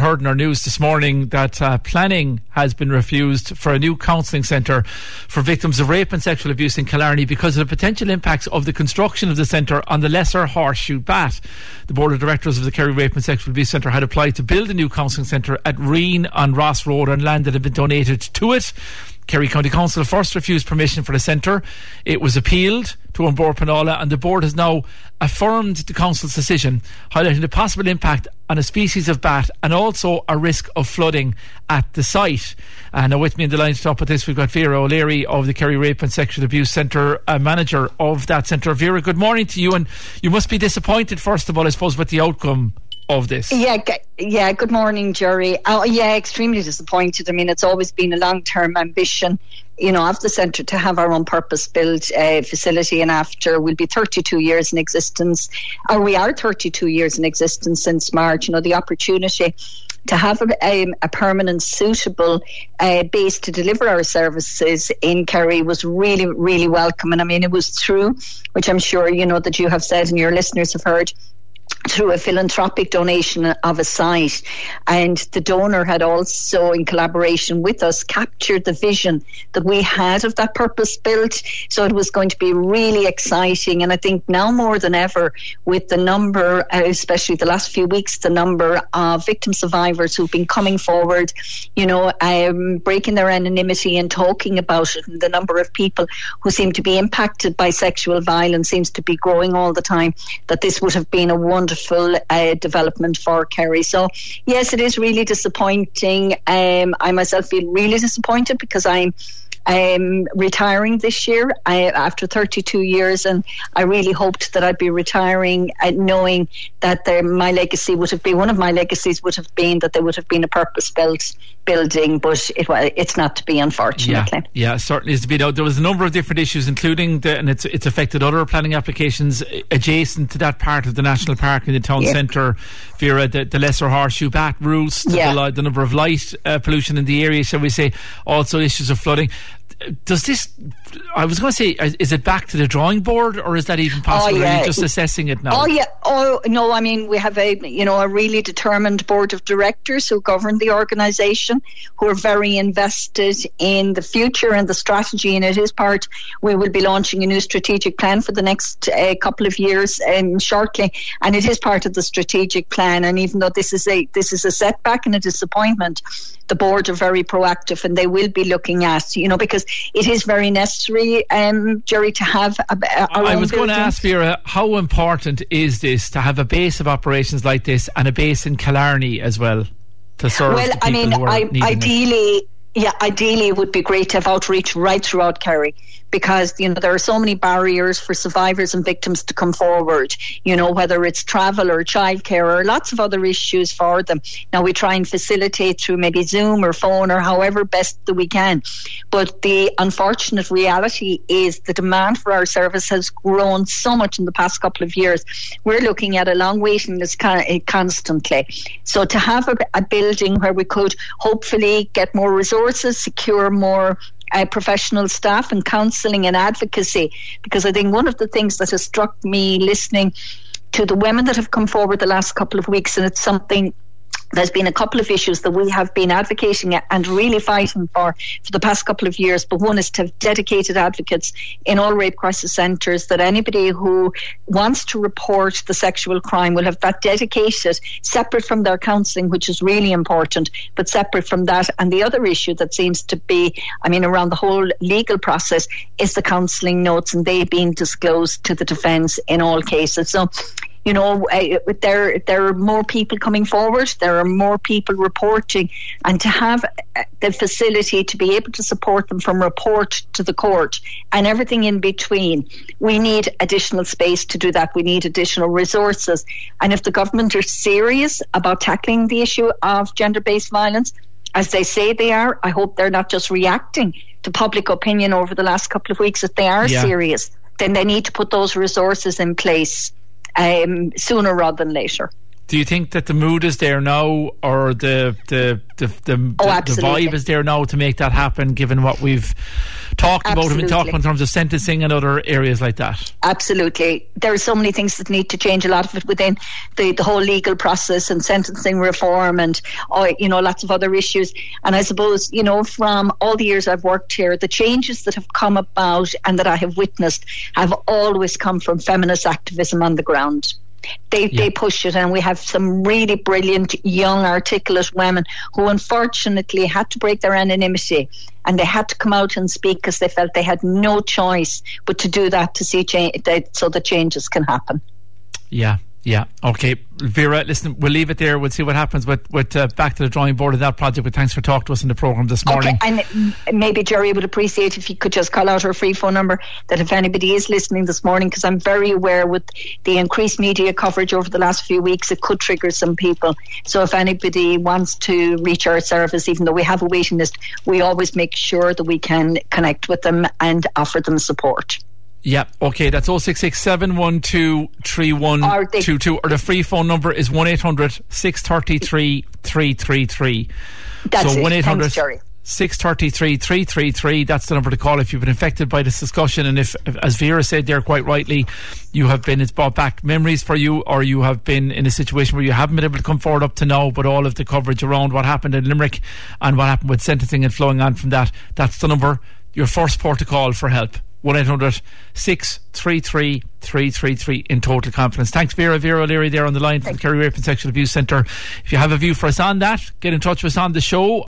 heard in our news this morning that planning has been refused for a new counselling centre for victims of rape and sexual abuse in Killarney because of the potential impacts of the construction of the centre on the Lesser Horseshoe Bat. The board of directors of the Kerry Rape and Sexual Abuse Centre had applied to build a new counselling centre at Reen on Ross Road on land that had been donated to it. Kerry County Council first refused permission for the centre. It was appealed to An Bord Pleanála, and the board has now affirmed the council's decision, highlighting the possible impact on a species of bat and also a risk of flooding at the site. And now with me in the line to talk about this, we've got Vera O'Leary of the Kerry Rape and Sexual Abuse Centre, manager of that centre. Vera, good morning to you, and you must be disappointed, first of all, I suppose, with the outcome of this. Yeah, good morning, Jerry. Extremely disappointed. I mean, it's always been a long-term ambition, of the centre to have our own purpose-built facility, and after we'll be 32 years in existence, or we are 32 years in existence since March, the opportunity to have a permanent, suitable base to deliver our services in Kerry was really, really welcome. And I mean, it was through, which I'm sure that you have said and your listeners have heard, through a philanthropic donation of a site, and the donor had also, in collaboration with us, captured the vision that we had of that purpose built. So it was going to be really exciting, and I think now more than ever, with the number, especially the last few weeks, the number of victim survivors who've been coming forward, breaking their anonymity and talking about it, and the number of people who seem to be impacted by sexual violence seems to be growing all the time, that this would have been a wonderful development for Kerry. So yes, it is really disappointing. I myself feel really disappointed because I'm retiring this year after 32 years, and I really hoped that I'd be retiring knowing that my legacy would have been, one of my legacies would have been that there would have been a purpose-built building, but it's not to be, unfortunately. Yeah, certainly is to be. There was a number of different issues, including and it's affected other planning applications adjacent to that part of the national park in the town centre, Vera, the Lesser Horseshoe Bat Roost, the number of light pollution in the area, shall we say, also issues of flooding. Does this, I was going to say, is it back to the drawing board, or is that even possible? Are you just assessing it now? No, I mean, we have a really determined board of directors who govern the organisation, who are very invested in the future and the strategy, and it is part, we will be launching a new strategic plan for the next couple of years shortly, and it is part of the strategic plan. And even though this is a setback and a disappointment, the board are very proactive, and they will be looking at, because it is very necessary, Jerry, to have I was going to ask Vera, how important is this to have a base of operations like this and a base in Killarney as well to serve the people who are needing ideally it would be great to have outreach right throughout Kerry, because there are so many barriers for survivors and victims to come forward, whether it's travel or childcare or lots of other issues for them. Now we try and facilitate through maybe Zoom or phone or however best that we can, but the unfortunate reality is the demand for our service has grown so much in the past couple of years. We're looking at a long waiting list constantly. So to have a building where we could hopefully get more resources, secure more professional staff and counselling and advocacy, because I think one of the things that has struck me listening to the women that have come forward the last couple of weeks, and it's something, there's been a couple of issues that we have been advocating and really fighting for the past couple of years, but one is to have dedicated advocates in all rape crisis centres, that anybody who wants to report the sexual crime will have that dedicated, separate from their counselling, which is really important, but separate from that. And the other issue that seems to be, around the whole legal process, is the counselling notes, and they being disclosed to the defence in all cases. So there are more people coming forward, there are more people reporting, and to have the facility to be able to support them from report to the court and everything in between, we need additional space to do that. We need additional resources. And if the government are serious about tackling the issue of gender-based violence, as they say they are, I hope they're not just reacting to public opinion over the last couple of weeks. If they are serious, then they need to put those resources in place sooner rather than later. Do you think that the mood is there now, or the vibe is there now to make that happen, given what we've talked about and been talking in terms of sentencing and other areas like that? Absolutely. There are so many things that need to change, a lot of it within the whole legal process and sentencing reform and, lots of other issues. And I suppose, from all the years I've worked here, the changes that have come about and that I have witnessed have always come from feminist activism on the ground. They push it, and we have some really brilliant, young, articulate women who unfortunately had to break their anonymity, and they had to come out and speak because they felt they had no choice but to do that to see so the changes can happen. Yeah. Okay, Vera, listen, we'll leave it there. We'll see what happens with back to the drawing board of that project. But thanks for talking to us in the programme this morning. Okay, and maybe Jerry would appreciate if you could just call out our free phone number, that if anybody is listening this morning, because I'm very aware with the increased media coverage over the last few weeks, it could trigger some people. So if anybody wants to reach our service, even though we have a waiting list, we always make sure that we can connect with them and offer them support. Yeah, okay, that's 066 712 3122, or the free phone number is 1-800 633 333. That's so 1-800 633 333. That's the number to call if you've been affected by this discussion. And if, as Vera said there quite rightly, it's brought back memories for you, or you have been in a situation where you haven't been able to come forward up to now, but all of the coverage around what happened in Limerick and what happened with sentencing and flowing on from that, that's the number, your first port of call for help. 1-800 633 333 in total confidence. Thanks, Vera O'Leary there on the line from the Kerry Rape and Sexual Abuse Centre. If you have a view for us on that, get in touch with us on the show.